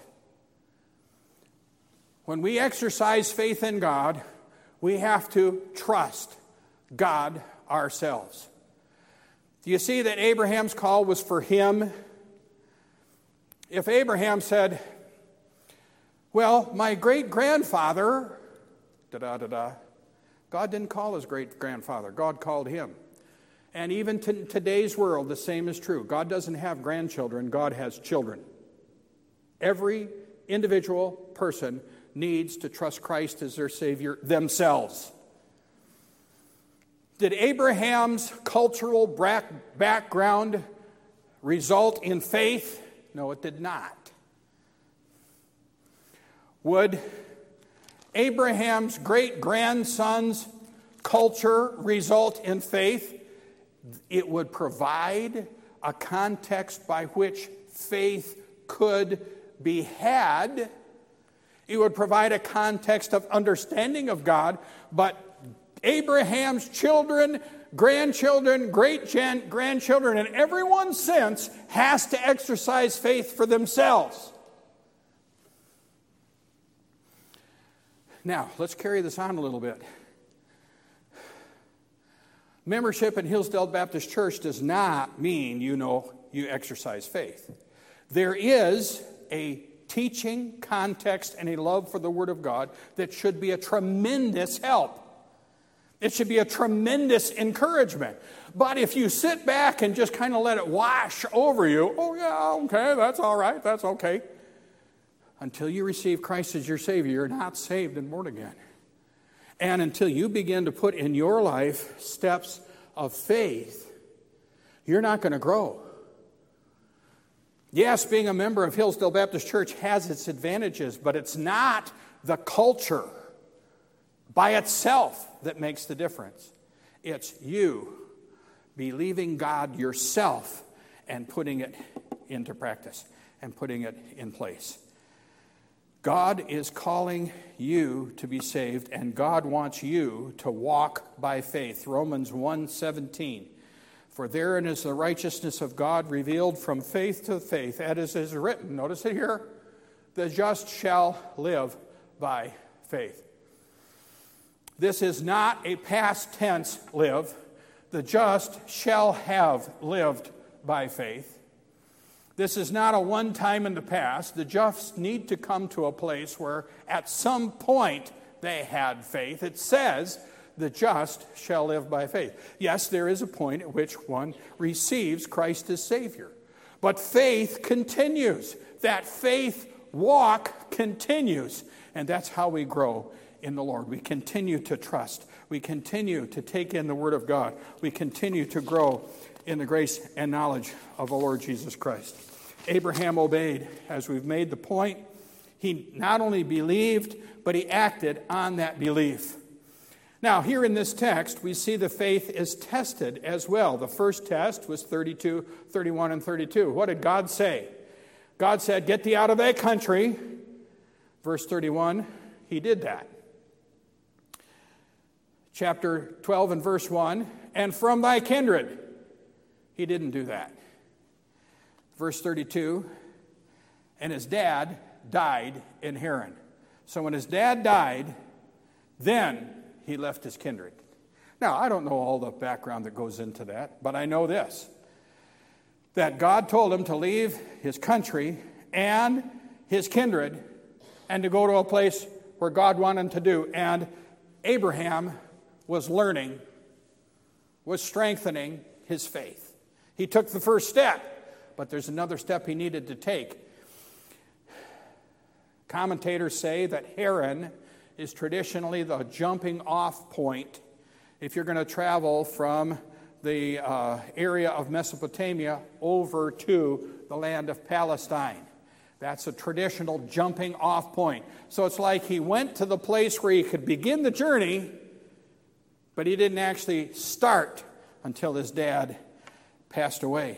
When we exercise faith in God, we have to trust God ourselves. Do you see that Abraham's call was for him? If Abraham said, well, my great-grandfather, da-da-da-da, God didn't call his great-grandfather. God called him. And even to today's world, the same is true. God doesn't have grandchildren, God has children. Every individual person needs to trust Christ as their Savior themselves. Did Abraham's cultural background result in faith? No, it did not. Would Abraham's great-grandson's culture result in faith? It would provide a context by which faith could be had. It would provide a context of understanding of God, but Abraham's children, grandchildren, great-grandchildren, and everyone since has to exercise faith for themselves. Now, let's carry this on a little bit. Membership in Hillsdale Baptist Church does not mean, you know, you exercise faith. There is a teaching, context, and a love for the Word of God that should be a tremendous help. It should be a tremendous encouragement. But if you sit back and just kind of let it wash over you, oh yeah, okay, that's all right, that's okay. Until you receive Christ as your Savior, you're not saved and born again. And until you begin to put in your life steps of faith, you're not going to grow. Yes, being a member of Hillsdale Baptist Church has its advantages, but it's not the culture by itself that makes the difference. It's you believing God yourself and putting it into practice and putting it in place. God is calling you to be saved, and God wants you to walk by faith. Romans one seventeen. For therein is the righteousness of God revealed from faith to faith, as is written. Notice it here. The just shall live by faith. This is not a past tense live. The just shall have lived by faith. This is not a one time in the past. The just need to come to a place where at some point they had faith. It says, the just shall live by faith. Yes, there is a point at which one receives Christ as Savior. But faith continues. That faith walk continues. And that's how we grow in the Lord. We continue to trust. We continue to take in the Word of God. We continue to grow in the grace and knowledge of the Lord Jesus Christ. Abraham obeyed, as we've made the point. He not only believed, but he acted on that belief. Now, here in this text, we see the faith is tested as well. The first test was thirty-two, thirty-one, and thirty-two. What did God say? God said, get thee out of thy country. Verse thirty-one, he did that. Chapter twelve and verse one, and from thy kindred. He didn't do that. Verse thirty-two, and his dad died in Haran. So when his dad died, then he left his kindred. Now, I don't know all the background that goes into that, but I know this, that God told him to leave his country and his kindred and to go to a place where God wanted him to do. And Abraham was learning, was strengthening his faith. He took the first step, but there's another step he needed to take. Commentators say that Haran is traditionally the jumping off point if you're going to travel from the uh, area of Mesopotamia over to the land of Palestine. That's a traditional jumping off point. So it's like he went to the place where he could begin the journey, but he didn't actually start until his dad passed away.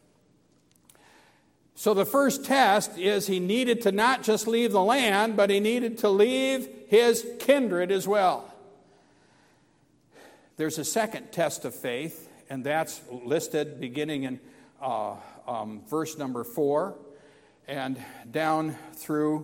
So the first test is he needed to not just leave the land, but he needed to leave his kindred as well. There's a second test of faith, and that's listed beginning in uh, um, verse number four and down through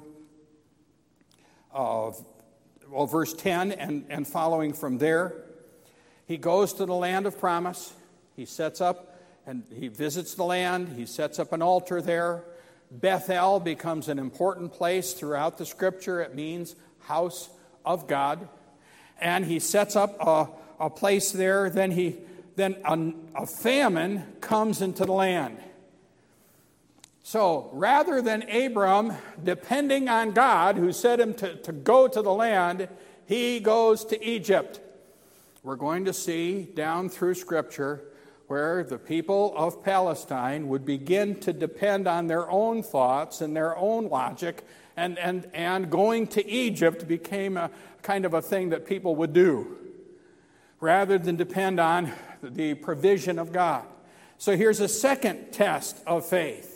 uh, well, verse ten and, and following from there. He goes to the land of promise. He sets up and he visits the land. He sets up an altar there. Bethel becomes an important place throughout the Scripture. It means house of God. And he sets up a, a place there. Then he then a, a famine comes into the land. So rather than Abram depending on God, who said him to, to go to the land, he goes to Egypt. We're going to see down through Scripture where the people of Palestine would begin to depend on their own thoughts and their own logic, and, and, and going to Egypt became a kind of a thing that people would do, rather than depend on the provision of God. So here's a second test of faith.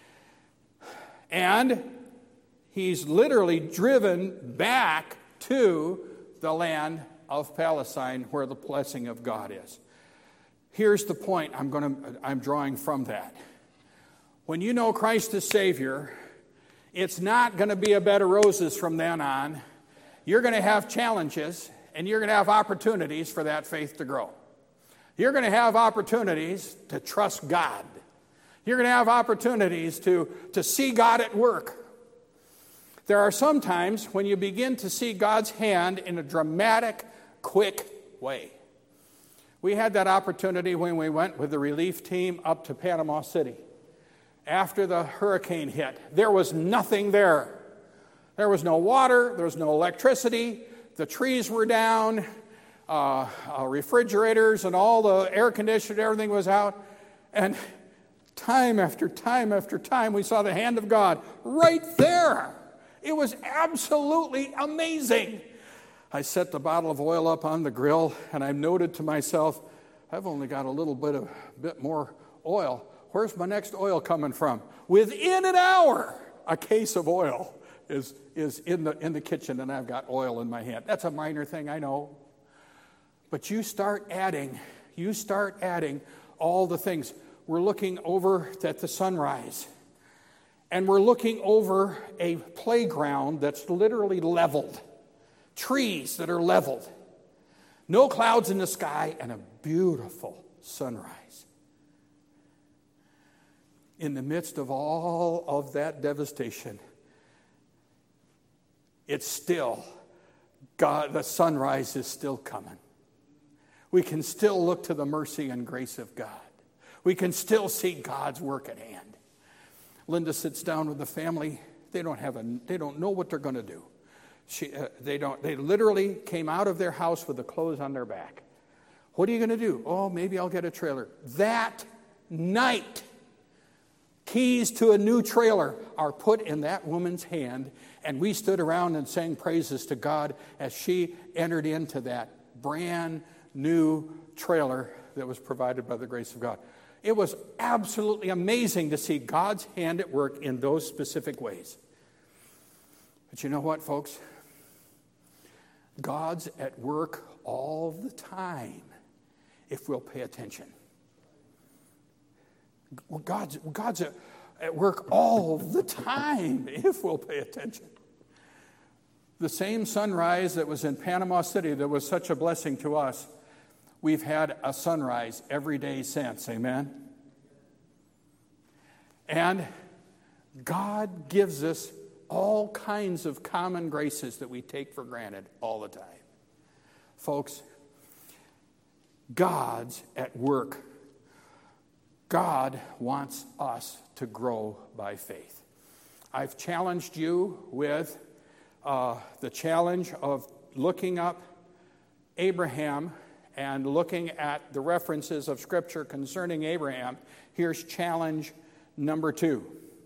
And he's literally driven back to the land of Palestine where the blessing of God is. Here's the point I'm going to I'm drawing from that. When you know Christ as Savior, it's not going to be a bed of roses from then on. You're going to have challenges, and you're going to have opportunities for that faith to grow. You're going to have opportunities to trust God. You're going to have opportunities to, to see God at work. There are some times when you begin to see God's hand in a dramatic, quick way. We had that opportunity when we went with the relief team up to Panama City. After the hurricane hit, there was nothing there. There was no water, there was no electricity, the trees were down, uh, uh, refrigerators and all the air conditioning, everything was out. And time after time after time, we saw the hand of God right there. It was absolutely amazing. I set the bottle of oil up on the grill, and I noted to myself, I've only got a little bit of bit more oil. Where's my next oil coming from? Within an hour, a case of oil is, is in the in the kitchen, and I've got oil in my hand. That's a minor thing, I know. But you start adding, you start adding all the things. We're looking over at the sunrise, and we're looking over a playground that's literally leveled. Trees that are leveled. No clouds in the sky, and a beautiful sunrise. In the midst of all of that devastation, it's still, God, the sunrise is still coming. We can still look to the mercy and grace of God. We can still see God's work at hand. Linda sits down with the family. They don't have a, they don't know what they're going to do. She, uh, they don't. They literally came out of their house with the clothes on their back. What are you going to do? Oh, maybe I'll get a trailer. That night, keys to a new trailer are put in that woman's hand, and we stood around and sang praises to God as she entered into that brand new trailer that was provided by the grace of God. It was absolutely amazing to see God's hand at work in those specific ways. But you know what, folks? God's at work all the time if we'll pay attention. God's, God's at, at work all the time if we'll pay attention. The same sunrise that was in Panama City that was such a blessing to us, we've had a sunrise every day since. Amen? And God gives us all kinds of common graces that we take for granted all the time. Folks, God's at work. God wants us to grow by faith. I've challenged you with uh, the challenge of looking up Abraham and looking at the references of Scripture concerning Abraham. Here's challenge number two.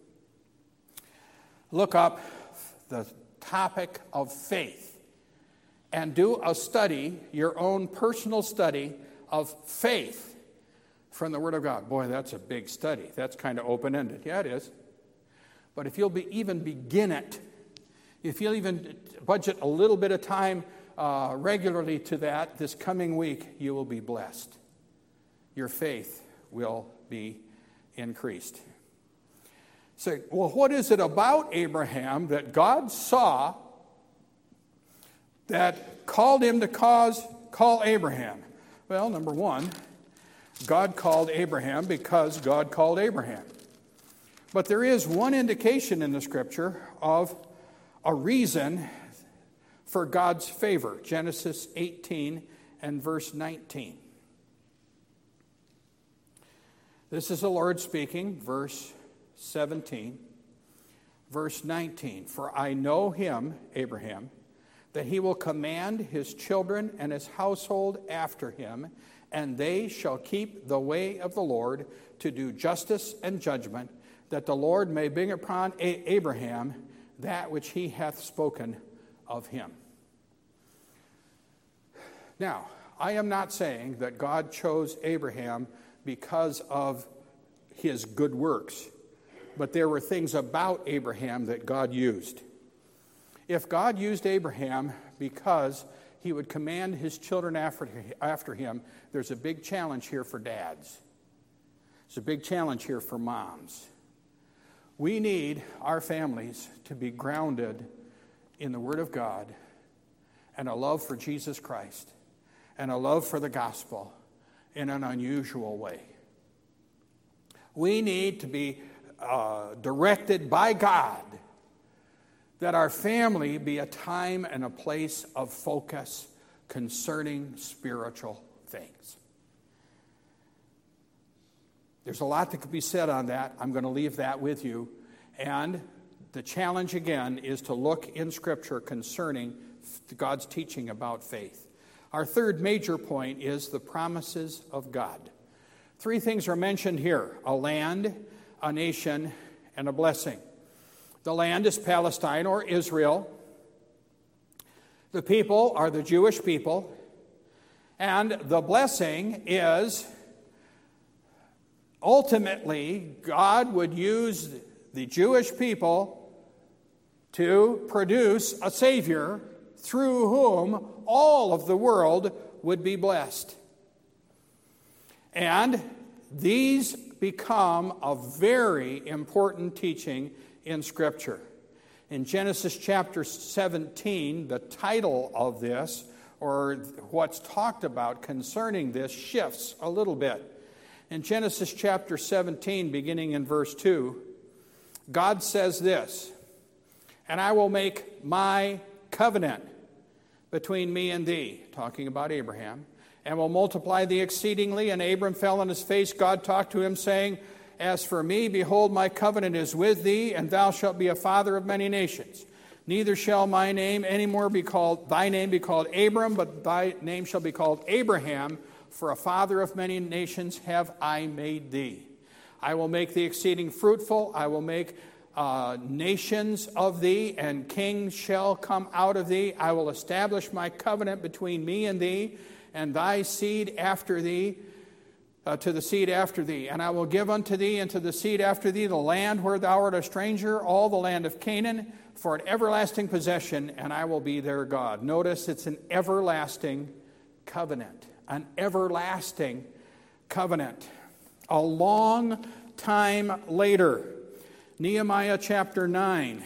Look up the topic of faith and do a study, your own personal study of faith from the Word of God. Boy, that's a big study. That's kind of open-ended. Yeah, it is. But if you'll be, even begin it, if you'll even budget a little bit of time uh, regularly to that this coming week, you will be blessed. Your faith will be increased. Say, well, what is it about Abraham that God saw that called him to cause, call Abraham? Well, number one, God called Abraham because God called Abraham. But there is one indication in the Scripture of a reason for God's favor. Genesis eighteen and verse nineteen. This is the Lord speaking, verse seventeen. Verse nineteen, for I know him, Abraham, that he will command his children and his household after him, and they shall keep the way of the Lord to do justice and judgment, that the Lord may bring upon A- Abraham that which he hath spoken of him. Now, I am not saying that God chose Abraham because of his good works, but there were things about Abraham that God used. If God used Abraham because he would command his children after, after him, there's a big challenge here for dads. There's a big challenge here for moms. We need our families to be grounded in the Word of God and a love for Jesus Christ and a love for the gospel in an unusual way. We need to be uh, directed by God, that our family be a time and a place of focus concerning spiritual things. There's a lot that could be said on that. I'm going to leave that with you. And the challenge again is to look in Scripture concerning God's teaching about faith. Our third major point is the promises of God. Three things are mentioned here: a land, a nation, and a blessing. The land is Palestine or Israel. The people are the Jewish people. And the blessing is ultimately God would use the Jewish people to produce a Savior through whom all of the world would be blessed. And these become a very important teaching in Scripture. In Genesis chapter seventeen, the title of this, or what's talked about concerning this, shifts a little bit. In Genesis chapter seventeen, beginning in verse two, God says this, "And I will make my covenant between me and thee," talking about Abraham, "and will multiply thee exceedingly." And Abram fell on his face. God talked to him, saying, "As for me, behold, my covenant is with thee, and thou shalt be a father of many nations. Neither shall my name any more be called, thy name be called Abram, but thy name shall be called Abraham, for a father of many nations have I made thee. I will make thee exceeding fruitful. I will make uh, nations of thee, and kings shall come out of thee. I will establish my covenant between me and thee, and thy seed after thee, Uh, to the seed after thee. And I will give unto thee and to the seed after thee the land where thou art a stranger, all the land of Canaan, for an everlasting possession, and I will be their God." Notice it's an everlasting covenant. An everlasting covenant. A long time later, Nehemiah chapter nine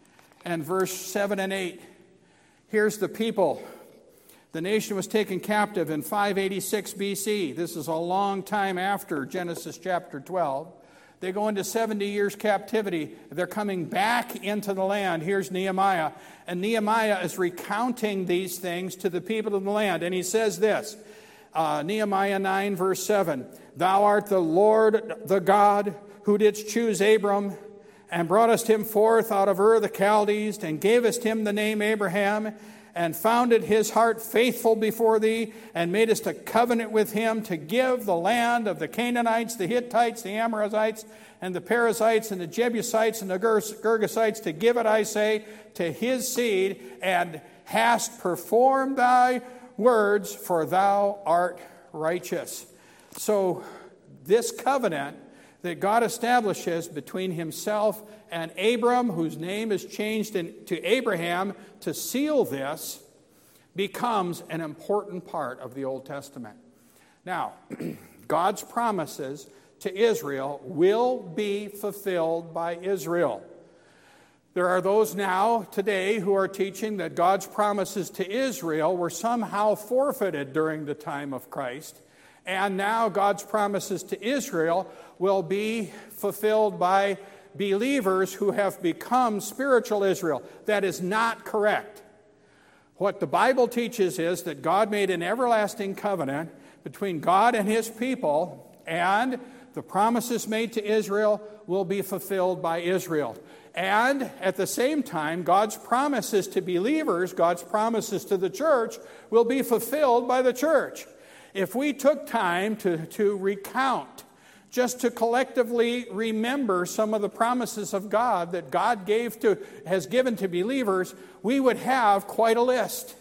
and verse seven and eight. Here's the people. The nation was taken captive in five eighty-six B C. This is a long time after Genesis chapter twelve. They go into seventy years captivity. They're coming back into the land. Here's Nehemiah. And Nehemiah is recounting these things to the people of the land. And he says this, uh, Nehemiah nine verse seven, "Thou art the Lord, the God, who didst choose Abram, and broughtest him forth out of Ur the Chaldees, and gavest him the name Abraham, and founded his heart faithful before thee, and madest a covenant with him to give the land of the Canaanites, the Hittites, the Amorites, and the Perizzites, and the Jebusites, and the Girgasites, to give it, I say, to his seed, and hast performed thy words, for thou art righteous." So this covenant that God establishes between himself and Abram, whose name is changed in, to Abraham, to seal this, becomes an important part of the Old Testament. Now, God's promises to Israel will be fulfilled by Israel. There are those now, today, who are teaching that God's promises to Israel were somehow forfeited during the time of Christ, and now God's promises to Israel will be fulfilled by believers who have become spiritual Israel. That is not correct. What the Bible teaches is that God made an everlasting covenant between God and his people, and the promises made to Israel will be fulfilled by Israel. And at the same time, God's promises to believers, God's promises to the church, will be fulfilled by the church. If we took time to, to recount, just to collectively remember some of the promises of God that God gave to, has given to believers, we would have quite a list.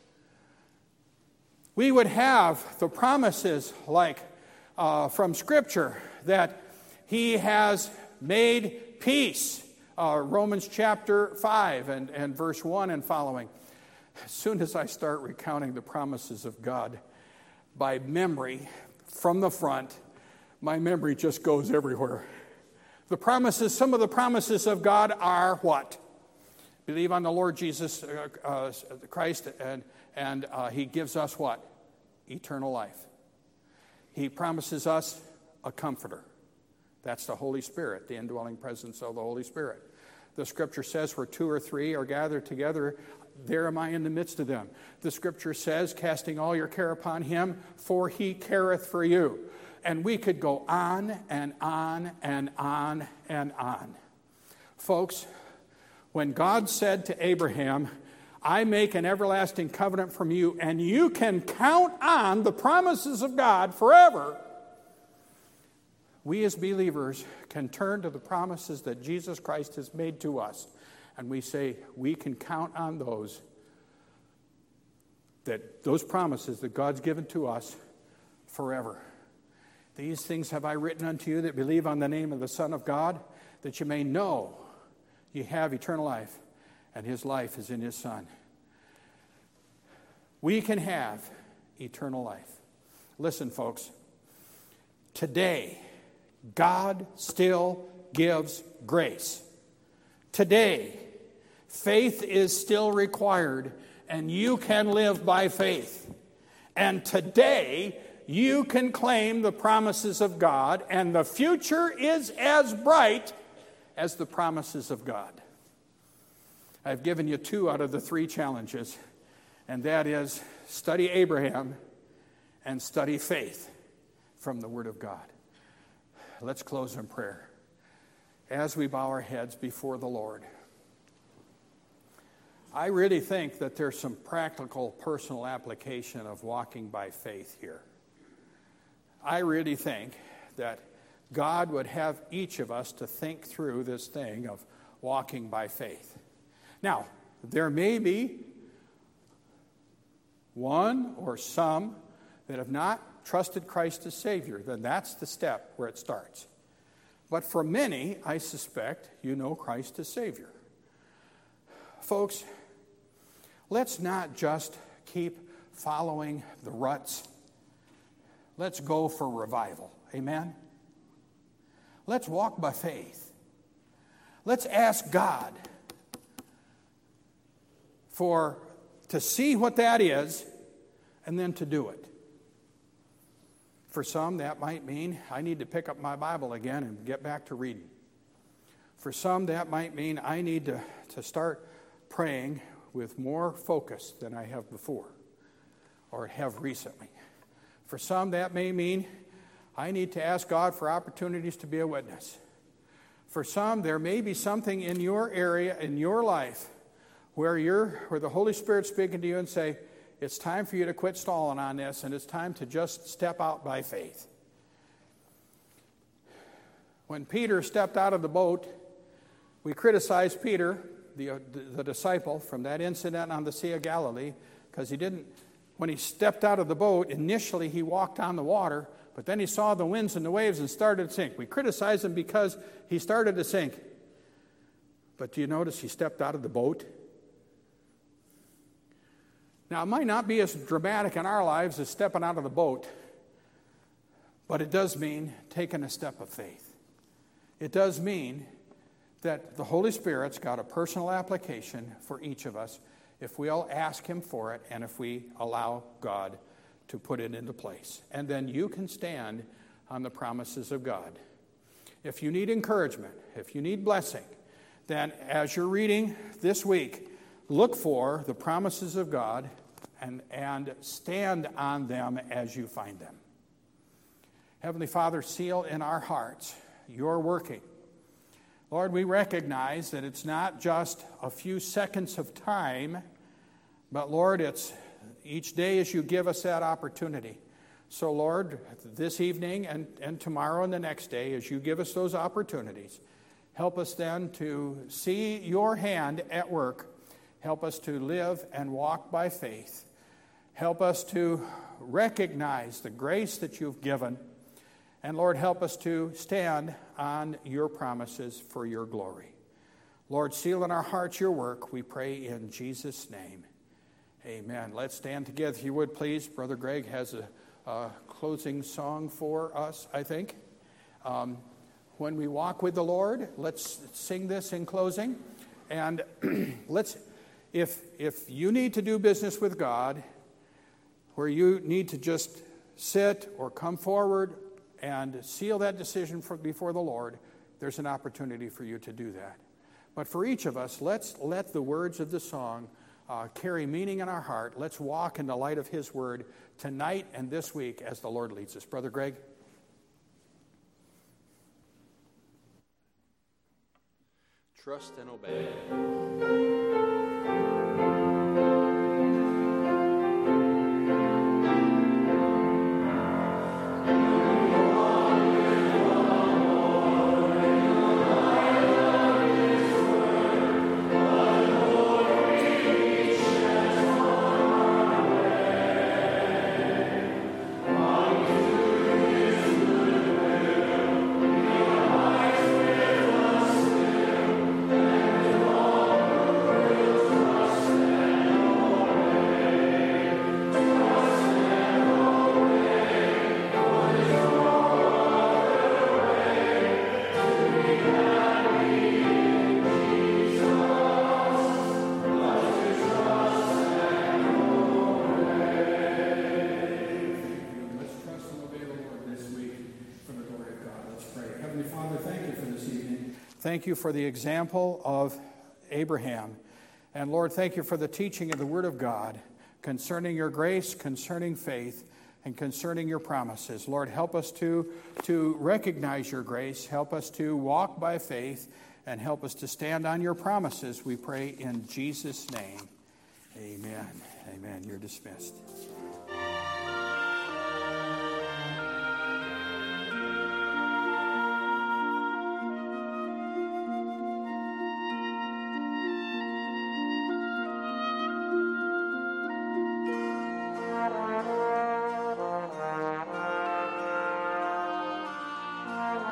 We would have the promises like uh, from Scripture that He has made peace. Uh, Romans chapter five and, and verse one and following. As soon as I start recounting the promises of God by memory from the front, my memory just goes everywhere. The promises, some of the promises of God are what? Believe on the Lord Jesus uh, uh, Christ, and, and uh, He gives us what? Eternal life. He promises us a comforter. That's the Holy Spirit, the indwelling presence of the Holy Spirit. The Scripture says, where two or three are gathered together, there am I in the midst of them. The Scripture says, casting all your care upon Him, for He careth for you. And we could go on and on and on and on. Folks, when God said to Abraham, I make an everlasting covenant from you, and you can count on the promises of God forever, we as believers can turn to the promises that Jesus Christ has made to us, and we say we can count on those, that those promises that God's given to us forever. These things have I written unto you that believe on the name of the Son of God, that you may know you have eternal life, and His life is in His Son. We can have eternal life. Listen, folks, today, God still gives grace. Today, faith is still required, and you can live by faith. And today, you can claim the promises of God, and the future is as bright as the promises of God. I've given you two out of the three challenges, and that is study Abraham and study faith from the Word of God. Let's close in prayer as we bow our heads before the Lord. I really think that there's some practical personal application of walking by faith here. I really think that God would have each of us to think through this thing of walking by faith. Now, there may be one or some that have not trusted Christ as Savior. Then that's the step where it starts. But for many, I suspect you know Christ as Savior. Folks, let's not just keep following the ruts. Let's go for revival. Amen? Let's walk by faith. Let's ask God for to see what that is and then to do it. For some, that might mean I need to pick up my Bible again and get back to reading. For some, that might mean I need to, to start praying with more focus than I have before or have recently. For some, that may mean I need to ask God for opportunities to be a witness. For some, there may be something in your area, in your life, where you're, where the Holy Spirit's speaking to you and say, it's time for you to quit stalling on this, and it's time to just step out by faith. When Peter stepped out of the boat, we criticized Peter, the, uh, the, the disciple, from that incident on the Sea of Galilee, because he didn't, when he stepped out of the boat, initially he walked on the water, but then he saw the winds and the waves and started to sink. We criticized him because he started to sink. But do you notice he stepped out of the boat? Now, it might not be as dramatic in our lives as stepping out of the boat, but it does mean taking a step of faith. It does mean that the Holy Spirit's got a personal application for each of us if we'll ask Him for it and if we allow God to put it into place. And then you can stand on the promises of God. If you need encouragement, if you need blessing, then as you're reading this week, look for the promises of God and, and stand on them as you find them. Heavenly Father, seal in our hearts your working. Lord, we recognize that it's not just a few seconds of time, but Lord, it's each day as you give us that opportunity. So Lord, this evening and, and tomorrow and the next day, as you give us those opportunities, help us then to see your hand at work. Help us to live and walk by faith. Help us to recognize the grace that you've given. And Lord, help us to stand on your promises for your glory. Lord, seal in our hearts your work, we pray in Jesus' name. Amen. Let's stand together, if you would, please. Brother Greg has a, a closing song for us, I think. Um, when we walk with the Lord, let's sing this in closing. And let's, if if you need to do business with God, where you need to just sit or come forward and seal that decision for, before the Lord, there's an opportunity for you to do that. But for each of us, let's let the words of the song uh, carry meaning in our heart. Let's walk in the light of his word tonight and this week as the Lord leads us. Brother Greg? Trust and obey. Thank you for the example of Abraham. And Lord, thank you for the teaching of the Word of God concerning your grace, concerning faith, and concerning your promises. Lord, help us to, to recognize your grace. Help us to walk by faith, and help us to stand on your promises, we pray in Jesus' name. Amen. Amen. You're dismissed.